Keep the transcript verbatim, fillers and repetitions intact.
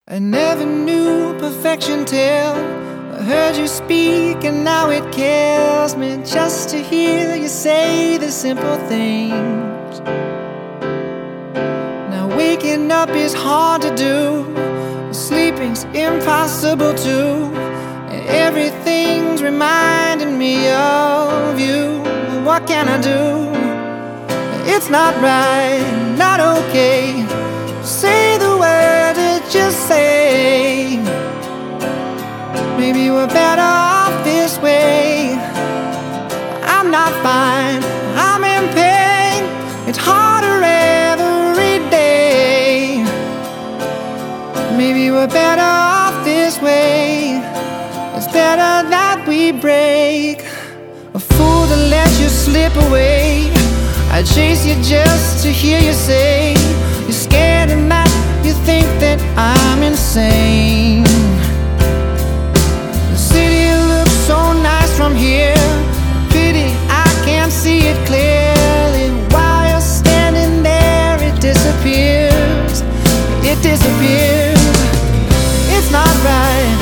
I never knew perfection till I heard you speak, and now it kills me just to hear you say the simple things. Now waking up is hard to do, sleeping's impossible too, and everything's reminding me of you. What can I do? It's not right, not okay. Say the word that you say. Maybe we're better off this way. I'm not fine, I'm in pain. It's harder every day. Maybe we're better off this way. It's better that we break. A fool that lets you slip away. I chase you just to hear you say you're scared and that you think that I'm insane. The city looks so nice from here. Pity I can't see it clearly. While you're standing there, it disappears. It disappears. It's not right,